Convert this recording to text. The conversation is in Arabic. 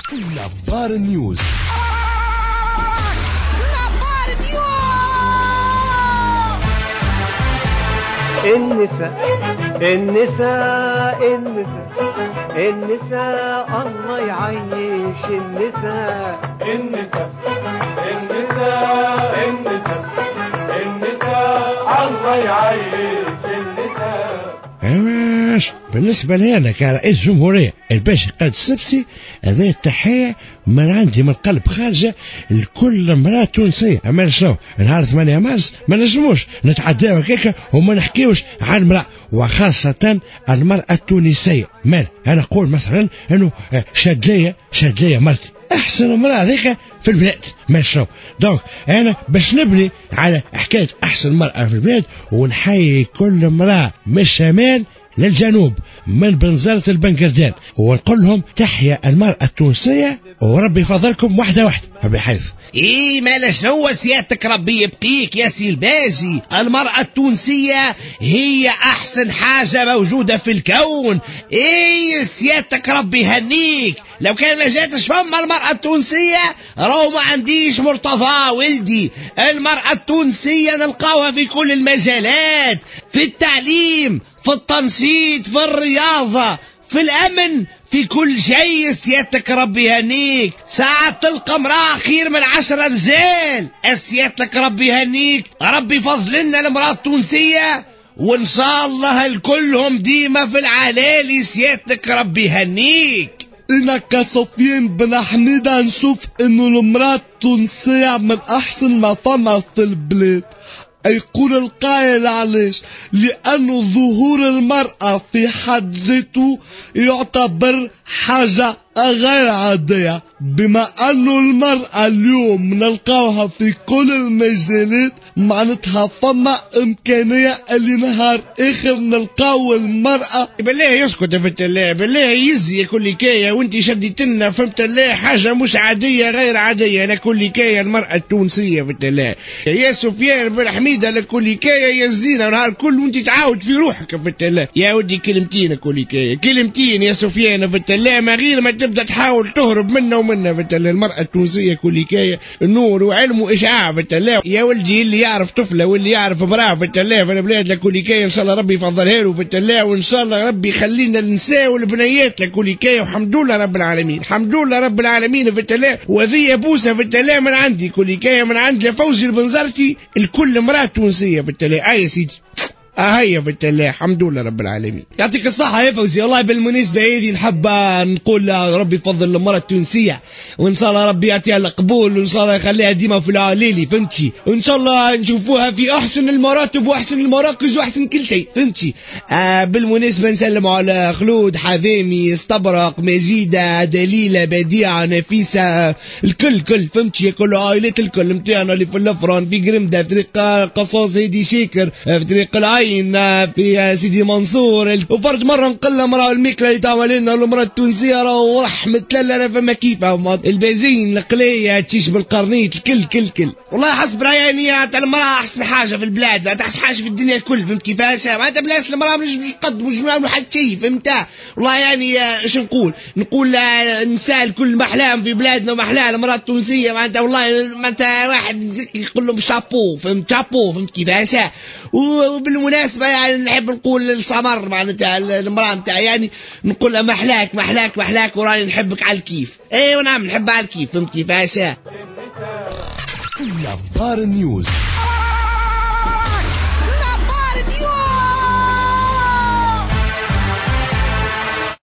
نظار نيوز. النساء الله يعيش النساء. الله يعيش النساء. بالنسبة لي أنا كرئيس جمهورية الباشا قائد السبسي، هذه التحية من عندي من قلب خارجة لكل امرأة تونسية. أما شنو نهار 8 مارس ما نجموش نتعداو هكاكا وما نحكيوش عن المرأة، وخاصة المرأة التونسية. مال أنا أقول مثلا أنه شاد ليا مرتي أحسن امرأة ذيك في البلاد. ما شنو دونك أنا باش نبني على حكاية أحسن مرأة في البلاد، ونحيي كل امرأة من الشمال للجنوب من بنزرة البنكردان، ونقول لهم تحيا المرأة التونسية وربي يفضلكم واحدة ربي يحفظ. ايه مالا شنو سيادتك ربي يبقيك يا سي الباجي، المرأة التونسية هي احسن حاجة موجودة في الكون. ايه سيادتك ربي يهنيك، لو كان ما جاتش فما المرأة التونسية راهو ما عنديش مرتضى ولدي. المرأة التونسية نلقاوها في كل المجالات، في التعليم، في التنشيط، في الرياضة، في الأمن، في كل شيء. سيادتك ربي يهنيك، ساعات تلقى امرأة خير من 10 رجال. سيادتك ربي يهنيك، ربي فضلنا المرأة التونسية وإن شاء الله الكلهم ديما في العلالي. سيادتك ربي يهنيك. أنا كسفيان بن حميدة نشوف إنه المرأة التونسية من أحسن ما فما في البلاد. يقول القائل علاش؟ لأنه ظهور المرأة في حد ذاته يعتبر حاجة غير عادية، بما أنه المرأة اليوم نلقاوها في كل المجالات، معناتها فما إمكانية اللي نهار آخر نلقاو المرأة. بالله يسكت فهمت الله، بالله يزي كل كاية وانت شديتنا فهمت الله حاجة مش عادية غير عادية. لكل كاية المرأة التونسية فهمت الله يا سفيان بن حميدة، لكل كاية يزينا نهار كل وانت تعاود في روحك فهمت الله. يا ودي كلمتين كل كاية كلمتين يا سفيان فهمت الله، ما غير ما تبدأ تحاول تهرب منا ومنا فهمت الله. المرأة التونسية كل كاية نور وعلم وإشعاع فهمت الله. يا ولدي اللي يعرف طفلة واللي يعرف امرأة فهمت الله في البلاد لكل كاية إن شاء الله ربي يفضلها له فهمت الله، وإن شاء الله ربي يخلينا النساء والبنيات لكل كاية. والحمد لله رب العالمين، الحمد لله رب العالمين فهمت الله. وذي بوسة فهمت الله من عندي كل كاية، من عند فوزي البنزرتي الكل امرأة تونسية فهمت الله. يا سيدي هيا فهمت الله، الحمد لله رب العالمين. يعطيك الصحة يا فوزي. والله بالمناسبة هذه نحب نقول ربي يفضل المرأة التونسية، وإن شاء الله ربي يعطيها القبول، وإن شاء الله يخليها ديما في العليلي فهمتي، وإن شاء الله نشوفوها في أحسن المراتب وأحسن المراكز وأحسن كل شيء فهمتي. بالمناسبة نسلم على خلود، حذامي، استبرق، مجيدة، دليلة، بديعة، نفيسة، الكل فهمتي، كل عائلات الكل متاعنا اللي في الفرن، في قرمدة، في طريق قصاص هيدي شاكر، في طريق العين، في سيدي منصور. وفرد مرة نقل مرة الميكلة اللي تعمل لنا المرأة التونسية راهو رحمة لا فما كيفها، البازين، القلية، تشيش بالقرنيت، الكل والله حسب رأيي تاع المرأة أحسن حاجة في البلاد، أحسن حاجة في الدنيا الكل فهمت كيفاش. ما بلاش المرأة مش قد مش نعملوا حد شيء فهمت. والله ايش نقول النساء الكل محلاهم في بلادنا ومحلاها المرأة التونسية معناتها. والله معناتها واحد يقول لهم شابو فهمت كيفاش. وبالمناسبة نحب نقول للسمر معناتها المرأة متاعي نقول لها محلاك وراني نحبك على الكيف. ايه ونعم نحبها على الكيف فهمت كيفاش. نظار نيوز.